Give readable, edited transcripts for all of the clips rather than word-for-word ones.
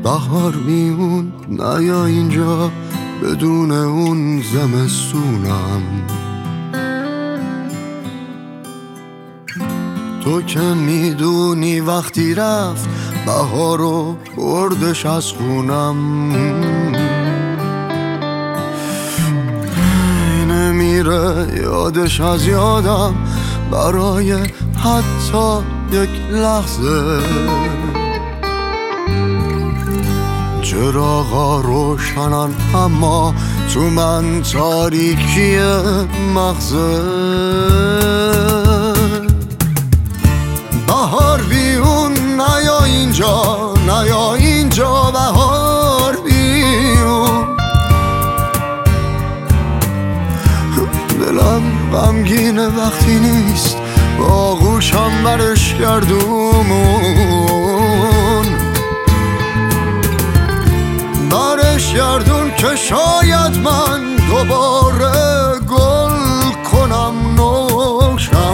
بهار میون نیا اینجا بدون اون زمستونم. تو که میدونی وقتی رفت بهارو بردش از خونم. نمیره یادش از یادم برای حتی یک لحظه. چراغا روشنن اما تو من تاریکی مغزه. بهار بیون نیا اینجا، نیا اینجا بهار بیون. دلم غمگینه وقتی نیست با آغوشم برش گردون. برش گردون که شاید من دوباره گل کنم نوشم.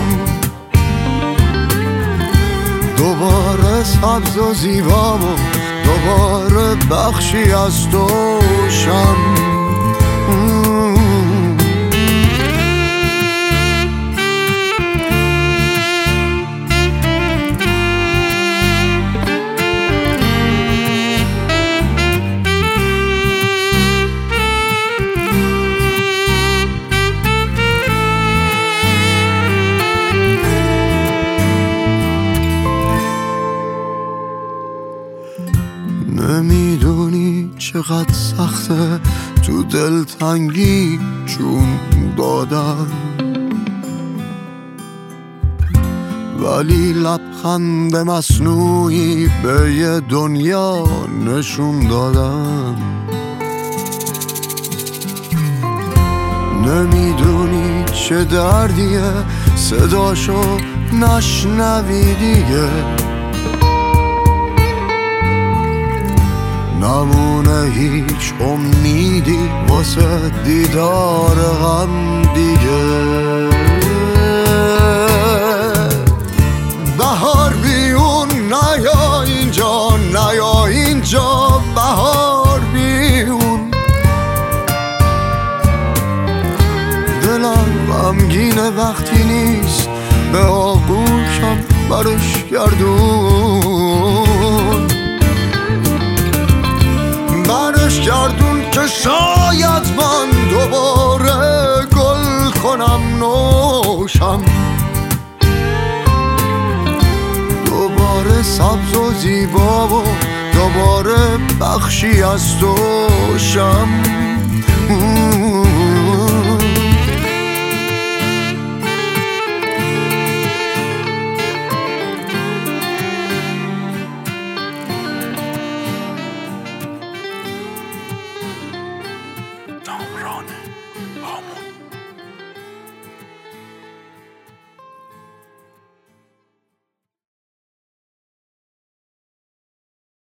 دوباره سبز و زیبام و دوباره بخشی از دوشم. نمیدونی چقدر سخته تو دلتنگی جون دادن، ولی لبخند مصنوعی به یه دنیا نشون دادن. نمیدونی چه دردیه صداشو نشنوی دیگه. نمونه هیچ امیدی واسه دیدار غم دیگه. بهار بیون نیا اینجا، نیا اینجا بهار بیون. دلم غمگینه وقتی نیست به آغوشم برش گردون. برش گردون که شاید من دوباره گل کنم نوشم. دوباره سبز و زیبا و دوباره بخشی از دوشم.